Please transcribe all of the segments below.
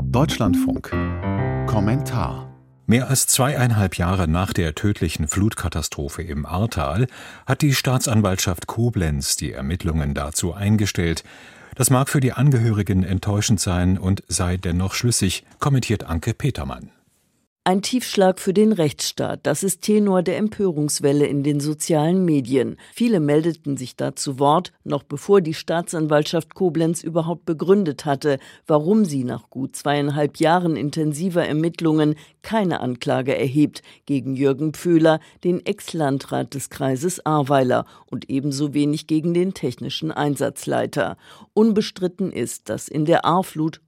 Deutschlandfunk. Kommentar. Mehr als 2,5 Jahre nach der tödlichen Flutkatastrophe im Ahrtal hat die Staatsanwaltschaft Koblenz die Ermittlungen dazu eingestellt. Das mag für die Angehörigen enttäuschend sein und sei dennoch schlüssig, kommentiert Anke Petermann. Ein Tiefschlag für den Rechtsstaat, das ist Tenor der Empörungswelle in den sozialen Medien. Viele meldeten sich da zu Wort, noch bevor die Staatsanwaltschaft Koblenz überhaupt begründet hatte, warum sie nach gut 2,5 Jahren intensiver Ermittlungen keine Anklage erhebt gegen Jürgen Pföhler, den Ex-Landrat des Kreises Ahrweiler, und ebenso wenig gegen den technischen Einsatzleiter. Unbestritten ist, dass in der Ahrflut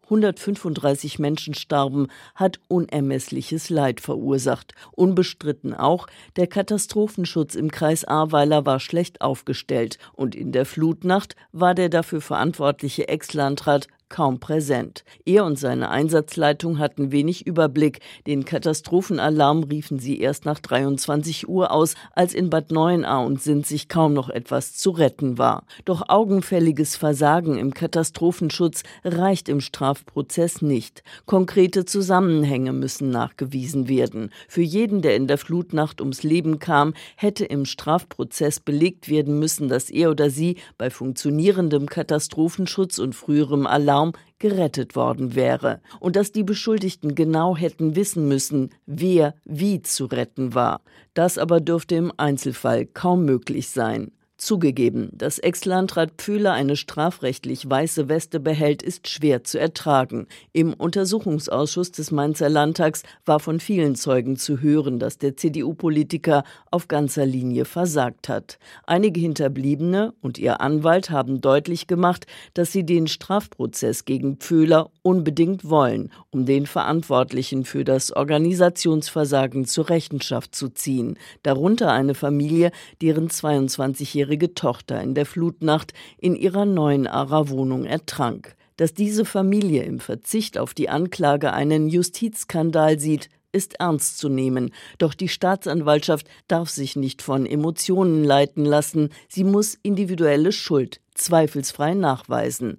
135 Menschen starben, hat unermessliches Leid verursacht. Unbestritten auch, der Katastrophenschutz im Kreis Ahrweiler war schlecht aufgestellt und in der Flutnacht war der dafür verantwortliche Ex-Landrat kaum präsent. Er und seine Einsatzleitung hatten wenig Überblick. Den Katastrophenalarm riefen sie erst nach 23 Uhr aus, als in Bad Neuenahr und Sinzig kaum noch etwas zu retten war. Doch augenfälliges Versagen im Katastrophenschutz reicht im Strafprozess nicht. Konkrete Zusammenhänge müssen nachgewiesen werden. Für jeden, der in der Flutnacht ums Leben kam, hätte im Strafprozess belegt werden müssen, dass er oder sie bei funktionierendem Katastrophenschutz und früherem Alarm gerettet worden wäre und dass die Beschuldigten genau hätten wissen müssen, wer wie zu retten war. Das aber dürfte im Einzelfall kaum möglich sein. Zugegeben, dass Ex-Landrat Pföhler eine strafrechtlich weiße Weste behält, ist schwer zu ertragen. Im Untersuchungsausschuss des Mainzer Landtags war von vielen Zeugen zu hören, dass der CDU-Politiker auf ganzer Linie versagt hat. Einige Hinterbliebene und ihr Anwalt haben deutlich gemacht, dass sie den Strafprozess gegen Pföhler unbedingt wollen, um den Verantwortlichen für das Organisationsversagen zur Rechenschaft zu ziehen. Darunter eine Familie, deren 22-jährige Tochter in der Flutnacht in ihrer Neuenahrer Wohnung ertrank. Dass diese Familie im Verzicht auf die Anklage einen Justizskandal sieht, ist ernst zu nehmen. Doch die Staatsanwaltschaft darf sich nicht von Emotionen leiten lassen. Sie muss individuelle Schuld zweifelsfrei nachweisen.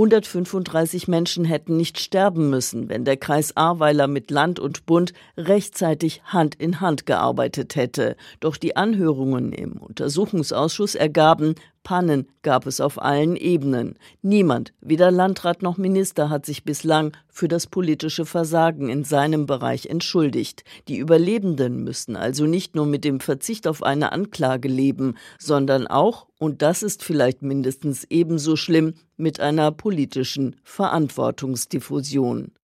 135 Menschen hätten nicht sterben müssen, wenn der Kreis Ahrweiler mit Land und Bund rechtzeitig Hand in Hand gearbeitet hätte. Doch die Anhörungen im Untersuchungsausschuss ergaben, Pannen gab es auf allen Ebenen. Niemand, weder Landrat noch Minister, hat sich bislang für das politische Versagen in seinem Bereich entschuldigt. Die Überlebenden müssen also nicht nur mit dem Verzicht auf eine Anklage leben, sondern auch, und das ist vielleicht mindestens ebenso schlimm, mit einer politischen Verantwortungsdiffusion.